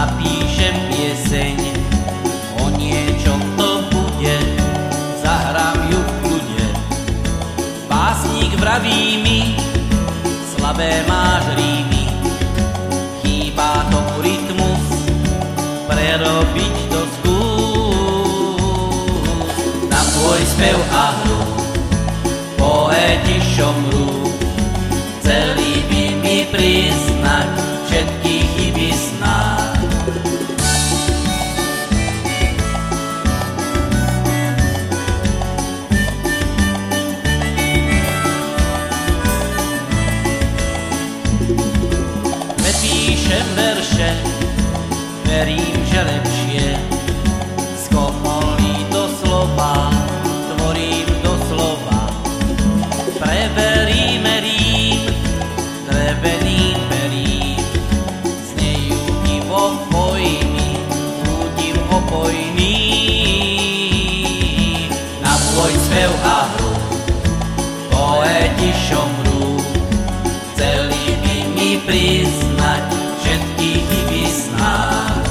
napíšem pieseň, o niečom to bude, zahrám ju v kľude. Básnik vraví mi, slabé máš rímy, chýba tomu rytmus, prerobiť to skús. Na tvoj spev a hru poeti šomrú, chceli by mi priznať všetky chyby snáď. Nepíšem verše, verím, že lepšie, z komolí do slova, tvorím doslova. Preveríme rím, dreveným perím, znejú divo pojmy, budím opojný. Na tvoj spev a hru poeti šomrú, chceli by mi priznať všetky chyby snáď.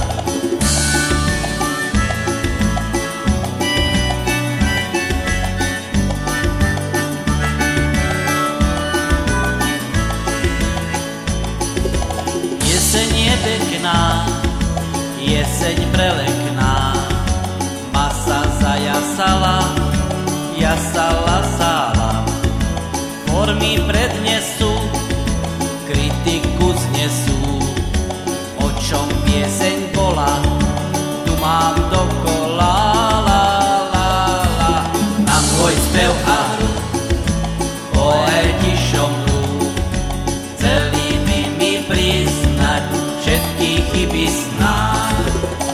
Jeseň je pekná, jeseň prelekná, masa zajasala, jasala sála. Formy prednesú, kritiku znesú, o čom pieseň bola, tu mám dokola. La, la, la. Na tvoj spev a hru poeti šomrú, chceli by mi priznať všetky chyby snáď.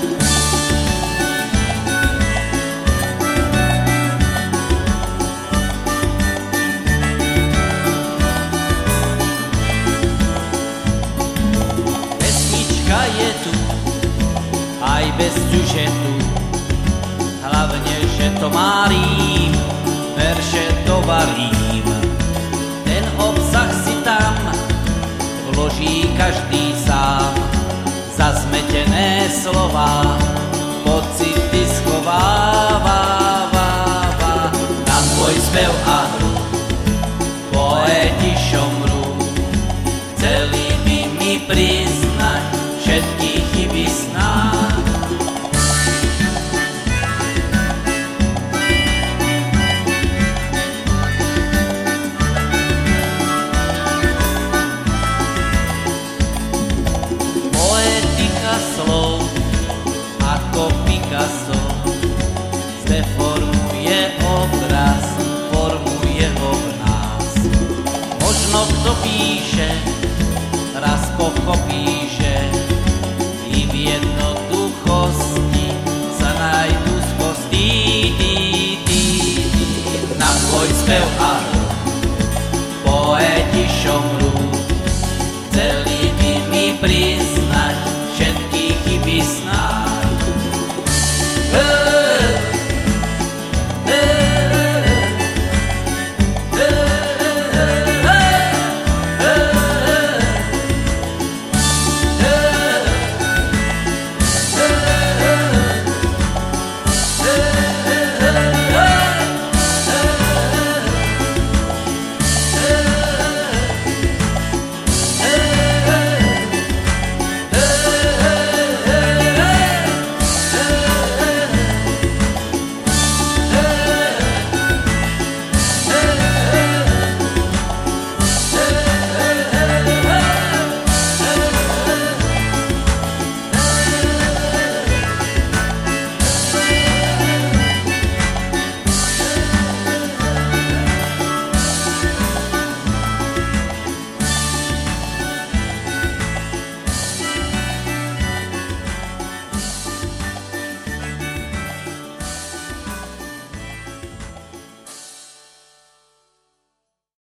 Pesnička je tu, aj bez sužetu, hlavne, že to má rím, verše dovarím. Ten obsah si tam vloží každý sám, zazmetené slova, pocity schováva. Na tvoj spev a hru poeti šomrú, chceli by mi priznať všetky chyby snáď. Poetika slov ako Picasso zdeformuje obraz, formuje ho v nás. Možno kto píše, raz pochopí, že i v jednoduchosti sa nájdu skvosty. Na tvoj spev a hru poeti šomrú,